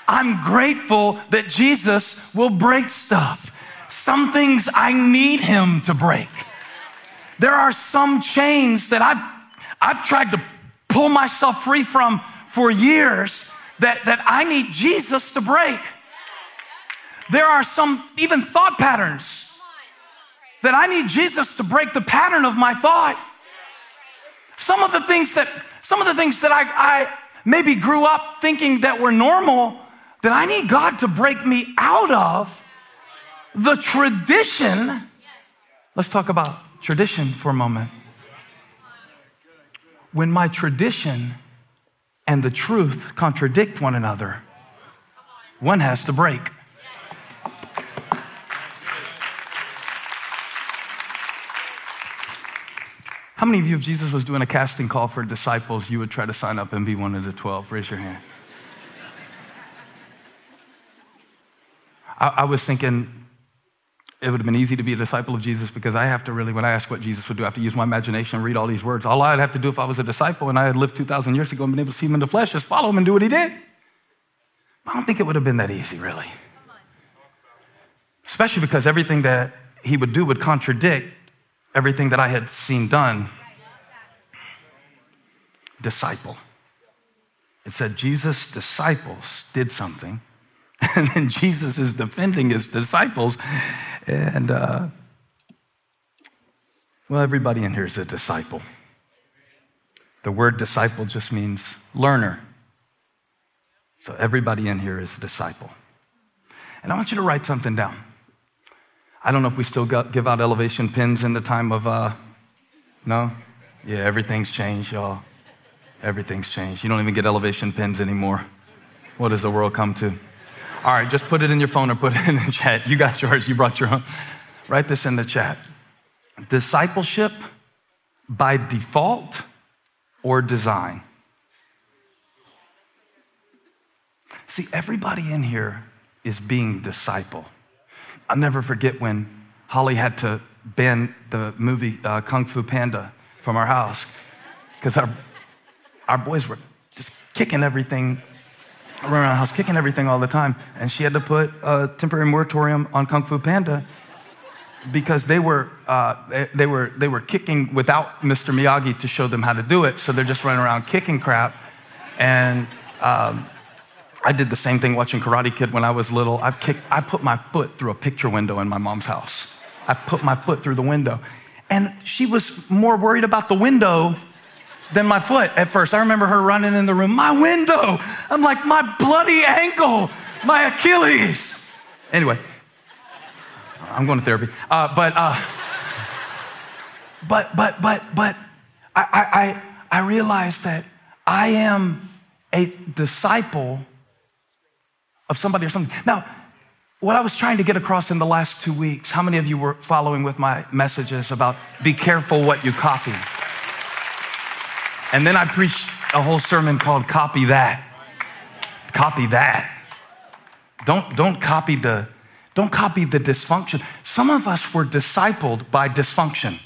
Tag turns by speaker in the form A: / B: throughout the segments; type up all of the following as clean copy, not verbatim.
A: I'm grateful that Jesus will break stuff. Some things I need him to break. There are some chains that I've tried to pull myself free from for years that I need Jesus to break. There are some even thought patterns that I need Jesus to break the pattern of my thought. Some of the things that I maybe grew up thinking that were normal, that I need God to break me out of the tradition. Let's talk about tradition for a moment. When my tradition and the truth contradict one another, one has to break. How many of you, if Jesus was doing a casting call for disciples, you would try to sign up and be one of the 12? Raise your hand. I was thinking it would have been easy to be a disciple of Jesus because I have to really, when I ask what Jesus would do, I have to use my imagination and read all these words. All I'd have to do if I was a disciple and I had lived 2,000 years ago and been able to see him in the flesh, just follow him and do what he did. I don't think it would have been that easy, really. Especially because everything that he would do would contradict everything that I had seen done. Disciple. It said Jesus' disciples did something, and then Jesus is defending his disciples. And, well, everybody in here is a disciple. The word disciple just means learner. So everybody in here is a disciple. And I want you to write something down. I don't know if we still give out elevation pins in the time of, no? Yeah, everything's changed, y'all. Everything's changed. You don't even get elevation pins anymore. What does the world come to? All right, just put it in your phone or put it in the chat. You got yours, you brought your own. Write this in the chat. Discipleship by default or design? See, everybody in here is being discipled. I'll never forget when Holly had to ban the movie Kung Fu Panda from our house because our boys were just kicking everything around our house, kicking everything all the time. And she had to put a temporary moratorium on Kung Fu Panda because they were kicking without Mr. Miyagi to show them how to do it. So they're just running around kicking crap. And I did the same thing watching Karate Kid when I was little. I put my foot through a picture window in my mom's house. I put my foot through the window. And she was more worried about the window than my foot at first. I remember her running in the room, my window. I'm like, my bloody ankle, my Achilles. Anyway, I'm going to therapy. But I realized that I am a disciple of somebody or something. Now, what I was trying to get across in the last 2 weeks, how many of you were following with my messages about be careful what you copy? And then I preached a whole sermon called Copy That. Copy that. Don't copy the dysfunction. Some of us were discipled by dysfunction.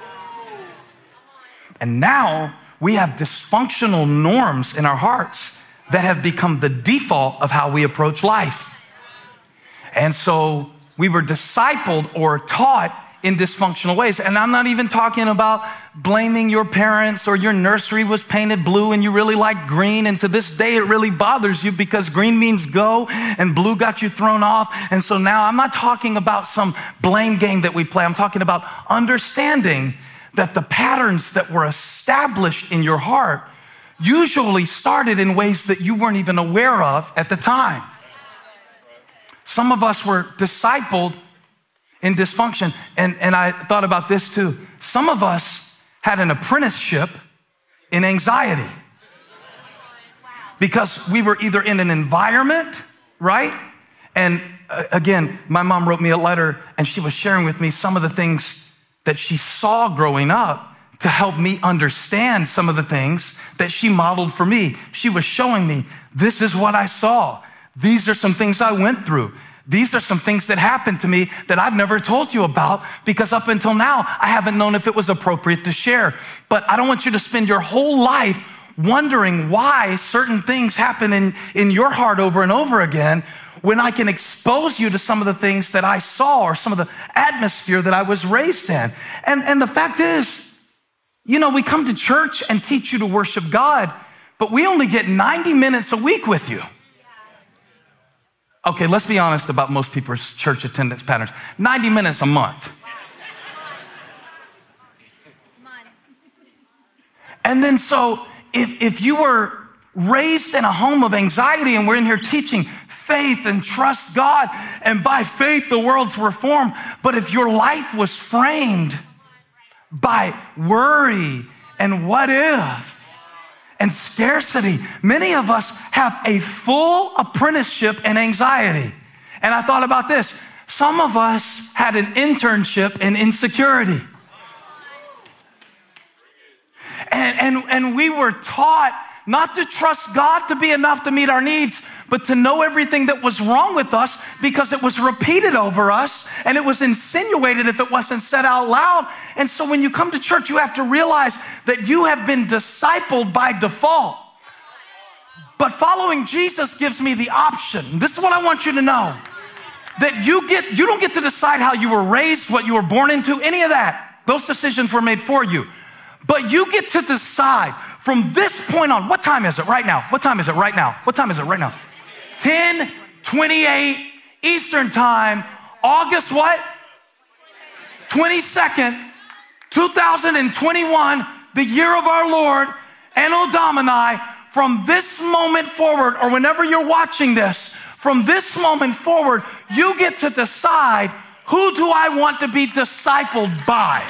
A: And now we have dysfunctional norms in our hearts that have become the default of how we approach life. And so we were discipled or taught in dysfunctional ways. And I'm not even talking about blaming your parents or your nursery was painted blue and you really like green. And to this day, it really bothers you because green means go and blue got you thrown off. And so now I'm not talking about some blame game that we play. I'm talking about understanding that the patterns that were established in your heart usually started in ways that you weren't even aware of at the time. Some of us were discipled in dysfunction. And I thought about this too. Some of us had an apprenticeship in anxiety because we were either in an environment, right? And again, my mom wrote me a letter and she was sharing with me some of the things that she saw growing up to help me understand some of the things that she modeled for me. She was showing me, this is what I saw. These are some things I went through. These are some things that happened to me that I've never told you about because up until now, I haven't known if it was appropriate to share. But I don't want you to spend your whole life wondering why certain things happen in your heart over and over again, when I can expose you to some of the things that I saw or some of the atmosphere that I was raised in. And the fact is, we come to church and teach you to worship God, but we only get 90 minutes a week with you. Okay, let's be honest about most people's church attendance patterns. 90 minutes a month. And then so if you were raised in a home of anxiety and we're in here teaching faith and trust God, and by faith the world's reformed, but if your life was framed by worry and what if and scarcity, many of us have a full apprenticeship in anxiety. And I thought about this. Some of us had an internship in insecurity. And we were taught not to trust God to be enough to meet our needs, but to know everything that was wrong with us because it was repeated over us and it was insinuated if it wasn't said out loud. And so when you come to church, you have to realize that you have been discipled by default. But following Jesus gives me the option. This is what I want you to know. That you don't get to decide how you were raised, what you were born into, any of that. Those decisions were made for you. But you get to decide from this point on. What time is it right now? What time is it right now? What time is it right now? 10:28 Eastern time, August what? 22nd, 2021, the year of our Lord, Anno Domini. From this moment forward, or whenever you're watching this, from this moment forward, you get to decide, who do I want to be discipled by?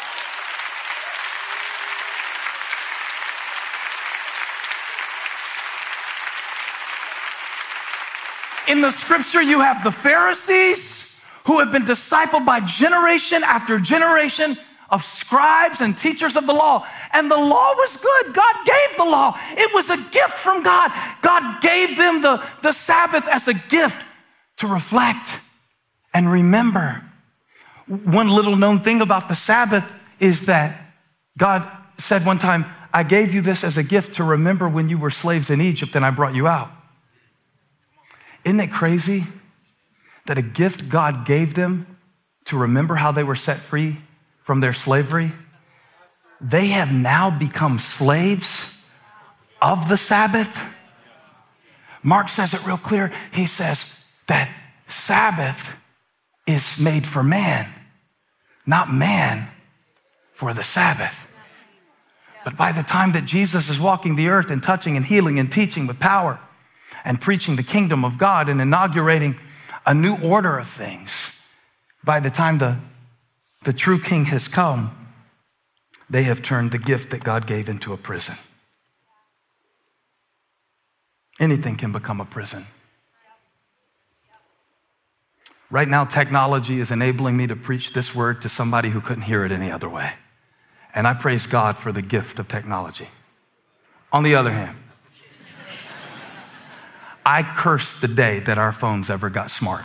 A: In the scripture, you have the Pharisees who have been discipled by generation after generation of scribes and teachers of the law. And the law was good. God gave the law. It was a gift from God. God gave them the Sabbath as a gift to reflect and remember. One little known thing about the Sabbath is that God said one time, I gave you this as a gift to remember when you were slaves in Egypt and I brought you out. Isn't it crazy that a gift God gave them to remember how they were set free from their slavery, they have now become slaves of the Sabbath? Mark says it real clear. He says that Sabbath is made for man, not man for the Sabbath. But by the time that Jesus is walking the earth and touching and healing and teaching with power and preaching the kingdom of God and inaugurating a new order of things, by the time the true king has come, they have turned the gift that God gave into a prison. Anything can become a prison. Right now, technology is enabling me to preach this word to somebody who couldn't hear it any other way. And I praise God for the gift of technology. On the other hand, I curse the day that our phones ever got smart.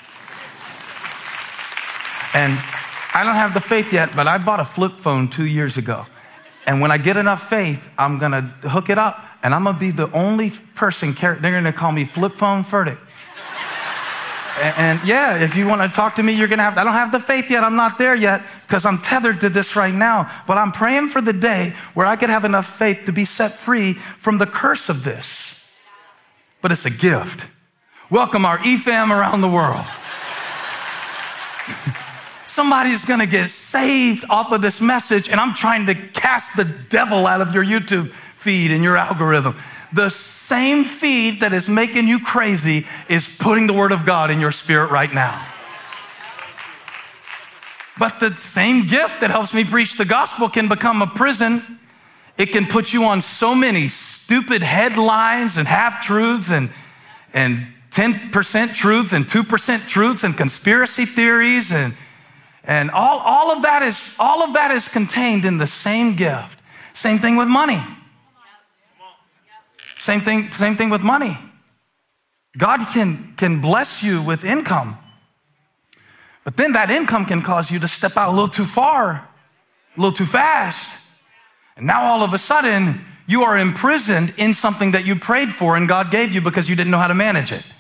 A: And I don't have the faith yet, but I bought a flip phone 2 years ago. And when I get enough faith, I'm going to hook it up, and I'm going to be the only person, they're going to call me Flip Phone Furtick. And yeah, if you want to talk to me, you're going to I don't have the faith yet. I'm not there yet because I'm tethered to this right now. But I'm praying for the day where I could have enough faith to be set free from the curse of this. But it's a gift. Welcome our EFAM around the world. Somebody's going to get saved off of this message, and I'm trying to cast the devil out of your YouTube feed and your algorithm. The same feed that is making you crazy is putting the word of God in your spirit right now. But the same gift that helps me preach the gospel can become a prison. It can put you on so many stupid headlines and half-truths and 10% truths and 2% truths and conspiracy theories and all of that is contained in the same gift. Same thing with money. Same thing with money. God can bless you with income, but then that income can cause you to step out a little too far, a little too fast. And now all of a sudden, You are imprisoned in something that you prayed for and God gave you because you didn't know how to manage it.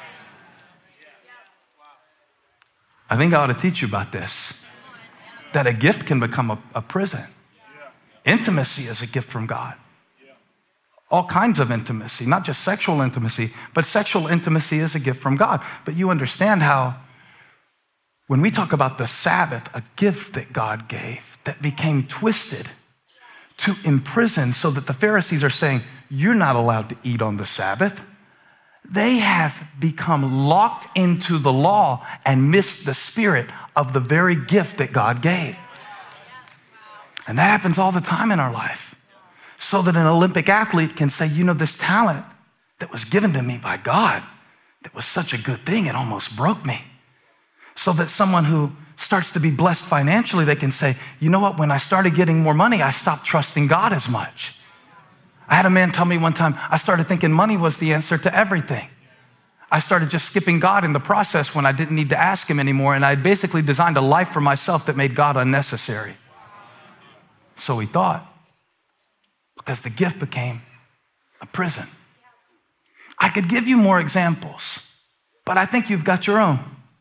A: I think I ought to teach you about this, that a gift can become a prison. Intimacy is a gift from God. All kinds of intimacy, not just sexual intimacy, but sexual intimacy is a gift from God. But you understand how when we talk about the Sabbath, a gift that God gave that became twisted to imprison so that the Pharisees are saying, you're not allowed to eat on the Sabbath. They have become locked into the law and missed the spirit of the very gift that God gave. And that happens all the time in our life. So that an Olympic athlete can say, you know, this talent that was given to me by God, that was such a good thing, it almost broke me. So that someone who starts to be blessed financially, they can say, you know what, when I started getting more money, I stopped trusting God as much. I had a man tell me one time, I started thinking money was the answer to everything. I started just skipping God in the process when I didn't need to ask him anymore, and I had basically designed a life for myself that made God unnecessary. So he thought, because the gift became a prison. I could give you more examples, but I think you've got your own.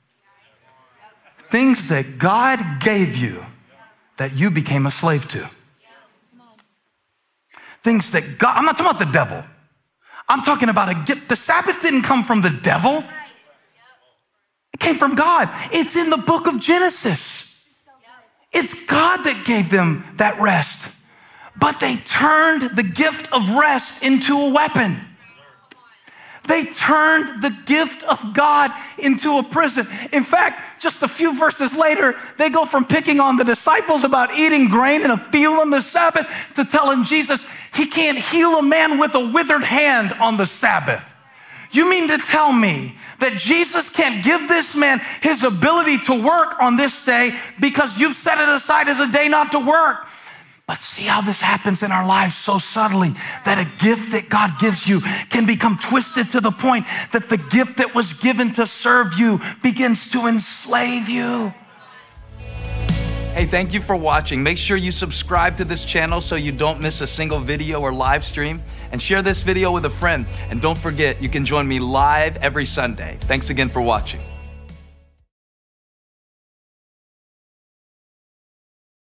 A: Things that God gave you that you became a slave to. Things that God, I'm not talking about the devil. I'm talking about a gift. The Sabbath didn't come from the devil. It came from God. It's in the book of Genesis. It's God that gave them that rest. But they turned the gift of rest into a weapon. They turned the gift of God into a prison. In fact, just a few verses later, they go from picking on the disciples about eating grain in a field on the Sabbath to telling Jesus he can't heal a man with a withered hand on the Sabbath. You mean to tell me that Jesus can't give this man his ability to work on this day because you've set it aside as a day not to work? But see how this happens in our lives so subtly, that a gift that God gives you can become twisted to the point that the gift that was given to serve you begins to enslave you. Hey, thank you for watching. Make sure you subscribe to this channel so you don't miss a single video or live stream, and share this video with a friend. And don't forget, you can join me live every Sunday. Thanks again for watching.